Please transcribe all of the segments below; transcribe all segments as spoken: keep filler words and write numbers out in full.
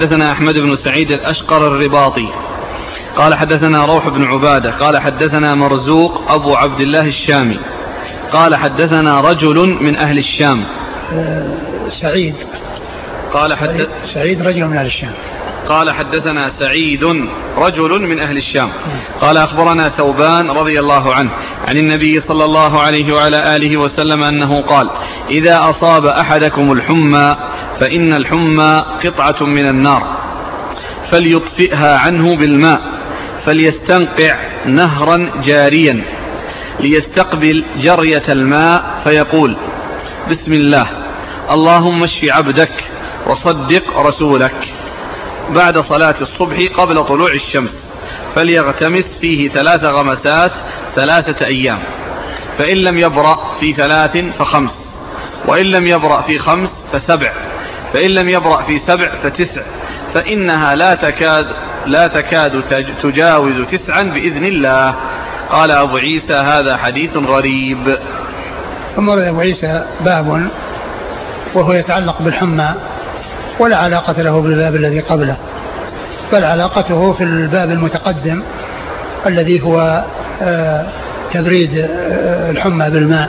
حدثنا أحمد بن سعيد الأشقر الرباطي قال حدثنا روح بن عبادة قال حدثنا مرزوق أبو عبد الله الشامي قال حدثنا رجل من أهل الشام. أه سعيد قال حدث سعيد رجل من أهل الشام. قال حدثنا سعيد رجل من أهل الشام قال أخبرنا ثوبان رضي الله عنه عن النبي صلى الله عليه وعلى آله وسلم أنه قال: إذا أصاب أحدكم الحمى فإن الحمى قطعة من النار فليطفئها عنه بالماء فليستنقع نهرا جاريا ليستقبل جرية الماء فيقول: بسم الله اللهم اشف عبدك وصدق رسولك، بعد صلاة الصبح قبل طلوع الشمس، فليغتمس فيه ثلاث غمسات ثلاثة أيام، فإن لم يبرأ في ثلاث فخمس، وإن لم يبرأ في خمس فسبع، فإن لم يبرأ في سبع فتسع، فإنها لا تكاد, لا تكاد تجاوز تسعا بإذن الله. قال أبو عيسى: هذا حديث غريب. ثم ورد أبو عيسى باب وهو يتعلق بالحمى ولا علاقة له بالباب الذي قبله، بل علاقته في الباب المتقدم الذي هو تبريد الحمى بالماء.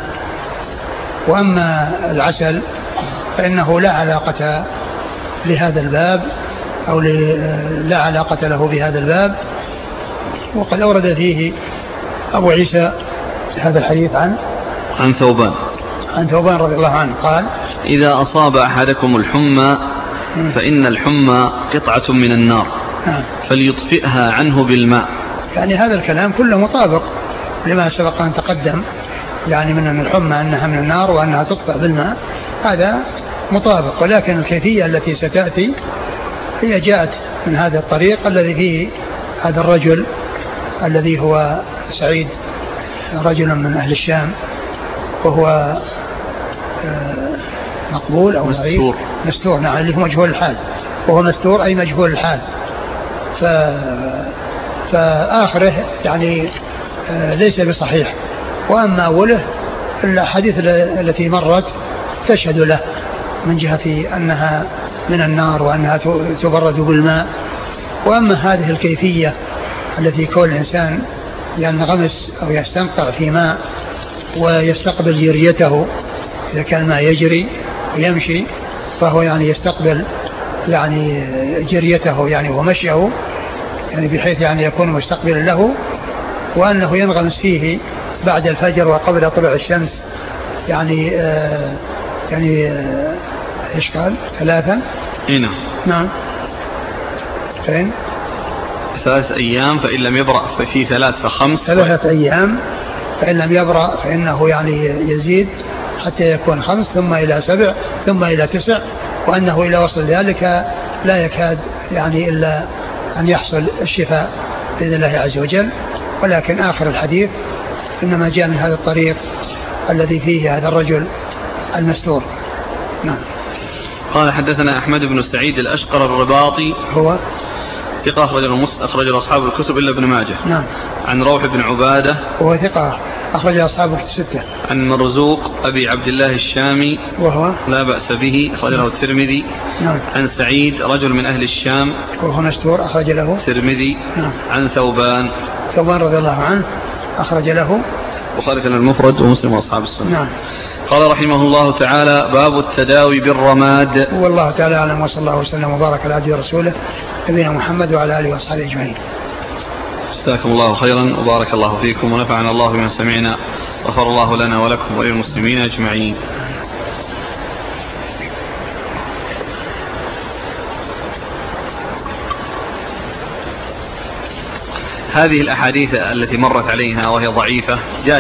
وأما العسل فإنه لا علاقة لهذا الباب أو لا علاقة له بهذا الباب. وقد أورد فيه أبو عيسى هذا الحديث عن عن ثوبان عن ثوبان رضي الله عنه قال: إذا أصاب أحدكم الحمى فإن الحمى قطعة من النار فليطفئها عنه بالماء. يعني هذا الكلام كله مطابق لما سبق أن تقدم، يعني من أن الحمى أنها من النار وأنها تطفأ بالماء، هذا مطابق. ولكن الكيفية التي ستأتي هي جاءت من هذا الطريق الذي فيه هذا الرجل الذي هو سعيد رجل من أهل الشام، وهو مقبول أو مستور مستور نعم، اللي هو مجهول الحال، وهو مستور أي مجهول الحال. ف... فآخره يعني ليس بصحيح. وأما أوله الحديث التي مرت تشهد له من جهة أنها من النار وأنها تبرد بالماء. وأما هذه الكيفية التي كل الإنسان ينغمس أو يستنقع في ماء ويستقبل جريته إذا كان ما يجري ويمشي، فهو يعني يستقبل يعني جريته يعني ومشيه، يعني بحيث يعني يكون مستقبلا له، وأنه ينغمس فيه بعد الفجر وقبل طلوع الشمس، يعني آه يعني آه إيش قال ثلاثا هنا نعم فين ثلاث أيام، فإن لم يبرأ في ثلاث فخمس، ثلاثة أيام فإن لم يبرأ فإنه يعني يزيد حتى يكون خمس، ثم إلى سبع، ثم إلى تسع، وأنه إلى وصل ذلك لا يكاد يعني إلا أن يحصل الشفاء بإذن الله عز وجل. ولكن آخر الحديث إنما جاء من هذا الطريق الذي فيه هذا الرجل المستور. نعم. قال حدثنا أحمد بن سعيد الأشقر الرباطي هو ثقة أخرج أخرج أصحاب الكتب إلا ابن ماجه. نعم. عن روح بن عبادة وهو ثقة أخرج أصحاب الكتب الستة. عن مرزوق أبي عبد الله الشامي وهو لا بأس به أخرجه الترمذي. نعم. عن سعيد رجل من أهل الشام وهو مستور أخرج له الترمذي. نعم. عن ثوبان ثوبان رضي الله عنه أخرج له البخاري في المفرد ومسلم وأصحاب السنة. نعم. قال رحمه الله تعالى: باب التداوي بالرماد. والله تعالى أعلم، وصلى الله وسلم وبارك على عبده ورسوله نبينا محمد وعلى آله وأصحابه أجمعين. جزاكم الله خيرا وبارك الله فيكم ونفعنا الله بما سمعنا، غفر الله لنا ولكم وللمسلمين أجمعين. هذه الأحاديث التي مرت علينا وهي ضعيفة جاءت